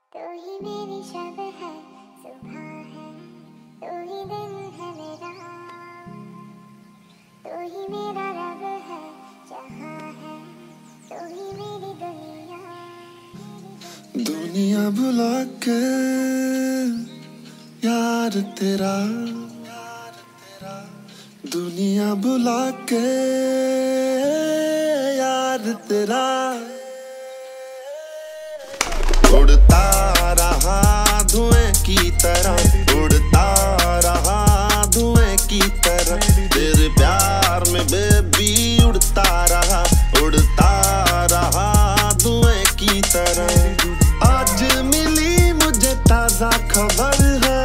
तू ही मेरी शब है, सुबह है, तू ही दिन है मेरा, तू ही मेरा रब है, जहाँ है, तू ही मेरी दुनिया। दुनिया भुला के यार तेरा, दुनिया भुला के यार तेरा, उड़ता रहा धुएं की तरह, उड़ता रहा धुएं की तरह, तेरे प्यार में बेबी उड़ता रहा धुएं की तरह। आज मिली मुझे ताजा खबर है,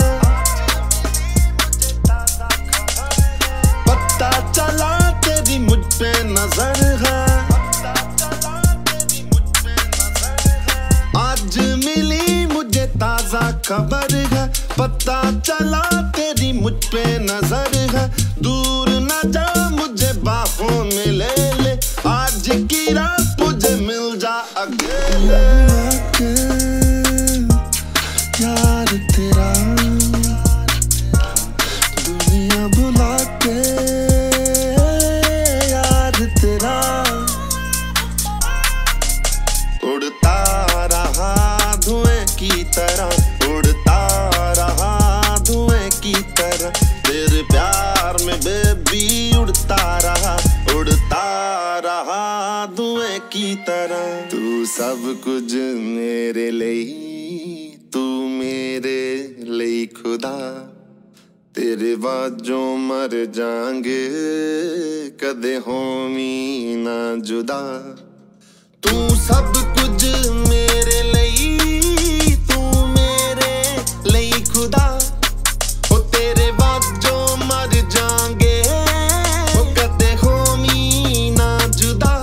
पता चला तेरी मुझ पे नजर है, आज मिली मुझे ताजा खबर है, पता चला तेरी मुझ पे नजर है। दूर न जा मुझे बाहों में ले ले, आज की रात मुझे मिल जा अकेले। यार तेरा, दुनिया भुला के यार तेरा, उड़ता रहा धुएं की तरह, उड़ता रहा धुएं की तरह, तेरे प्यार में बेबी उड़ता रहा धुएं की तरह। तू सब कुछ मेरे लिए, तू मेरे लिए खुदा, तेरे बाद जो मर जाएंगे कदे होमी ना जुदा। तू सब कुछ मेरे लिए, तू मेरे लिए खुदा, ओ तेरे बाद जो मर जाएंगे ओ कदे होमी ना जुदा।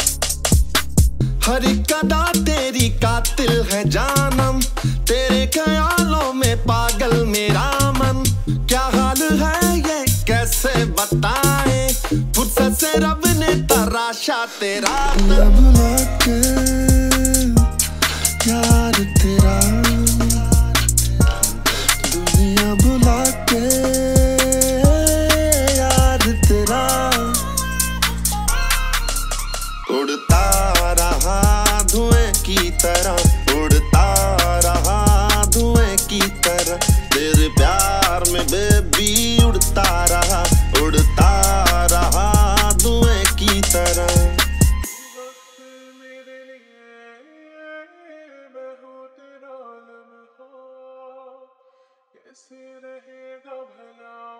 हर एक अदा तेरी कातिल है जानम, तेरे ख्यालों में पागल मेरा मन। क्या हाल है ये कैसे बताएं, फुर्सत से रब ने तराशा तेरा तन। भुला के यार तेरा, दुनिया भुला के यार तेरा, उड़ता रहा धुएं की तरह, उड़ता रहा धुएं की तरह, तेरे प्यार में बेबी उड़ता रहा धुएं की तरह। मेरे लिए बहुत रौनक हो, कैसे रहेगा भला।